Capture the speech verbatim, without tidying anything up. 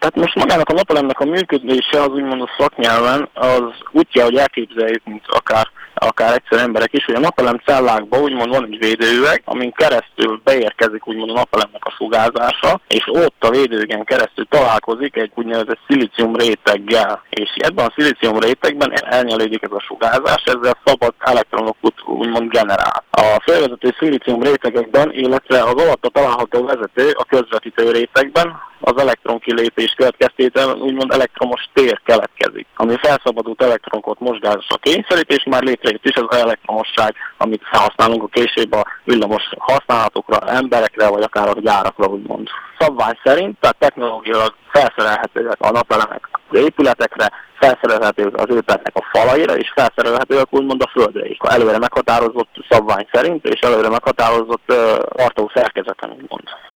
Tehát most magának a napelemnek a működése az úgymond a szaknyelven, az úgy kell, hogy elképzeljük, mint akár, akár egyszer emberek is, hogy a napelem cellákban úgymond van egy védőüveg, amin keresztül beérkezik úgymond a napelemnek a sugárzása, és ott a védőüvegen keresztül találkozik egy úgynevezett szilícium réteggel. És ebben a szilícium rétegben elnyelődik ez a sugárzás, ezzel szabad elektronokat úgymond generál. A felvezető szilícium rétegekben, illetve az alatta található vezető a közvetítő rétegben, az elektronkilépés következtében úgymond elektromos tér keletkezik, ami felszabadult elektronokat mozgásra kényszerít, és már létrejött is az elektromosság, amit felhasználunk a később a villamos használatokra, emberekre, vagy akár a gyárakra úgymond. Szabvány szerint, tehát technológiailag felszerelhetőek a napelemek az épületekre, felszerelhetők az épületnek a falaira, és felszerelhetőek úgymond a földre is. Előre meghatározott szabvány szerint, és előre meghatározott uh, tartó szerkezeten úgymond.